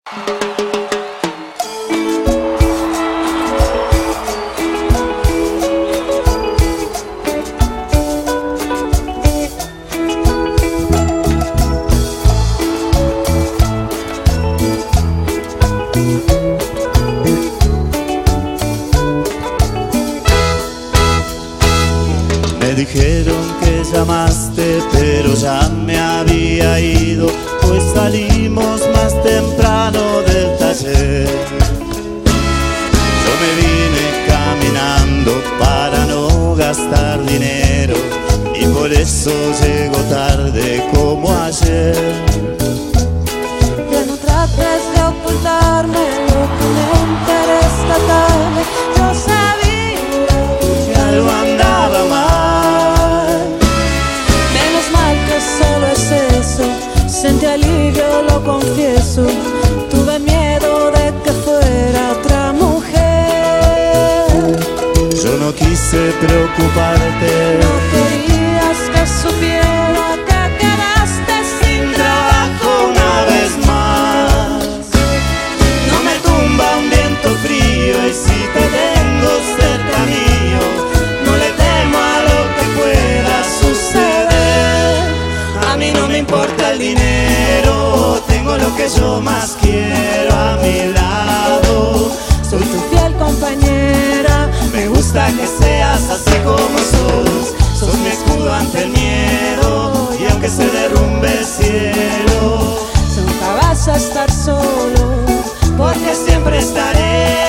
Me dijeron que llamaste, pero ya me había ido, pues salimos más temprano del taller. Yo me vine caminando para no gastar dinero, y por eso llego tarde como ayer. Ya no trates de ocultarme lo que me enteré esta tarde. Yo sabía que algo andaba mal. Menos mal que solo es eso. Sentí alivio, lo confieso. Tuve miedo de que fuera otra mujer. Yo no quise preocuparte. No querías que supiera que quedaste sin trabajo una vez más. No me tumba un viento frío, y si te tengo cerca mío, no le temo a lo que pueda suceder. A mí no me importa el dinero, tengo lo que yo más quiero a mi lado. Soy tu fiel compañera. Me gusta que seas así como sos. Sos mi escudo ante el miedo, y aunque se derrumbe el cielo, Nunca vas a estar solo, porque siempre estaré.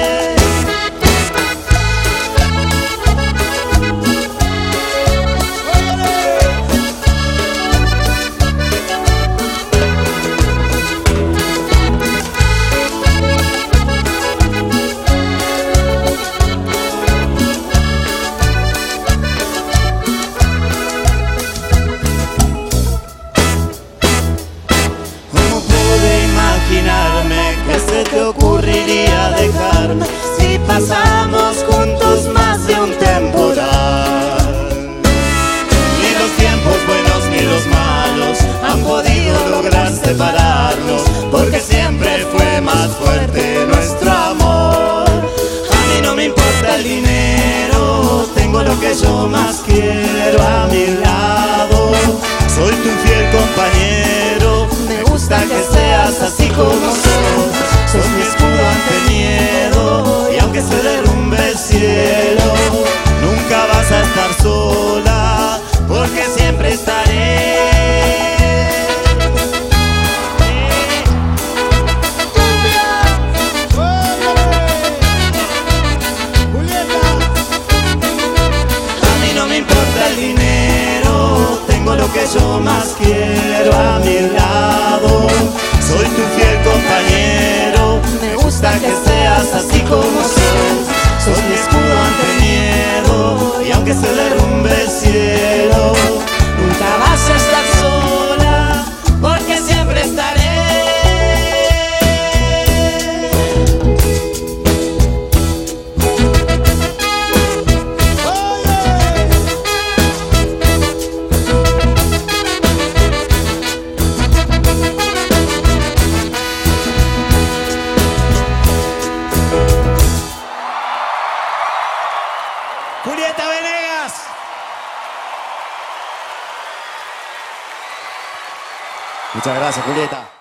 Que se te ocurriría dejarme si pasamos juntos más de un temporal. Ni los tiempos buenos ni los malos han podido lograr separarnos, porque siempre fue más fuerte nuestro amor. A mí no me importa el dinero, tengo lo que yo más quiero a mi lado. Soy tu fiel compañero. Me gusta que seas así como sos. Sos mi escudo ante el miedo, y aunque se derrumbe el cielo, nunca vas a estar sola, porque siempre estaré. A mí no me importa el dinero, tengo lo que yo más quiero a mi lado. Soy tu fiel compañero. Me gusta que seas así como sos. Sos mi escudo ante el miedo, y aunque se derrumbe el cielo, nunca vas a estar sola, porque siempre estaré. Julieta Venegas. Muchas gracias, Julieta.